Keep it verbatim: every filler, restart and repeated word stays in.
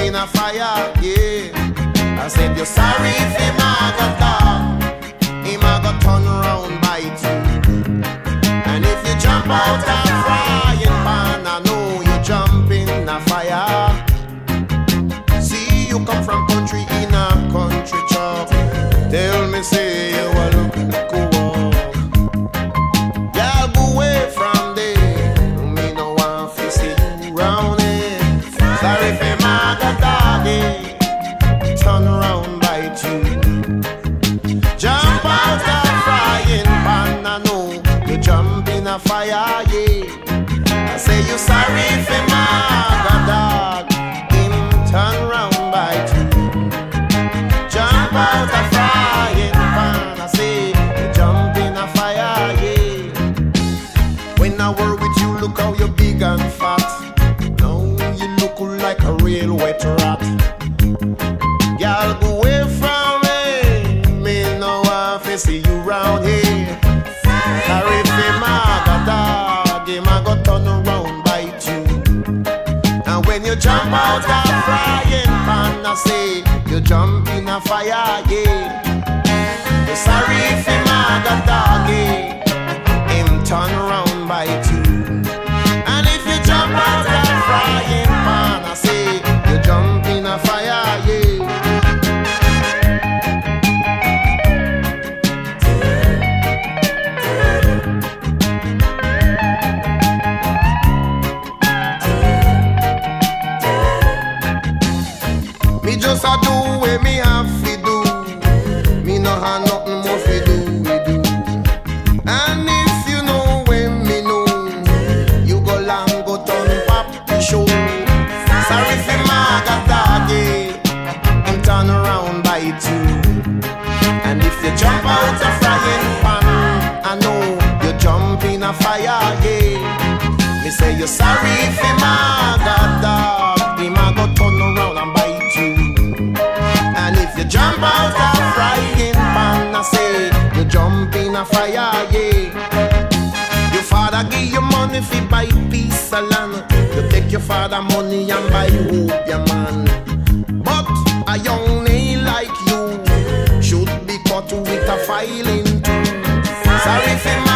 in a fire, yeah. I said you're sorry if him a go dog, him a go turn round bite you. And if you jump out a frying pan, I know you jump in a fire. See you come from country in a country chop. Tell me say you a look cool. Y'all go away from there. Me no want to see you round here. Sorry if him a go doggy, turn around bite you. Jump out a frying pan, I know you jump in a fire, yeah. I say you sorry if him a go dog, him turn round bite you. Jump out a frying pan, I say you jump in a fire, yeah. When I work with you, look how you're big and fat. Now you look like a real wet rat. Y'all go away from me, me no want to see you round here. Sorry if him a go dog, him a go turn around bite you. And when you jump out a frying pan, I say you jump in a fire, yeah. You sorry if him a go doggy, him turn around bite you. And if you jump out a frying pan, I say you jump in a fire, yeah. Me just a do what me have to do. Me no have nothing more to do, we do. And if you know when me know, you go long go turn pop the show. Sorry if him a go doggy, him turn around bite you. And if you jump out a frying pan, I know you jump in a fire, yeah. Me say you sorry if him a go dog, him a go turn around and bite you. And if you jump out a frying pan, I say you jump in a fire, yeah. Your father give you money fi buy piece of land. You take your father money and buy hope your man. But a young nail like you should be cut with a filing too. Sorry if him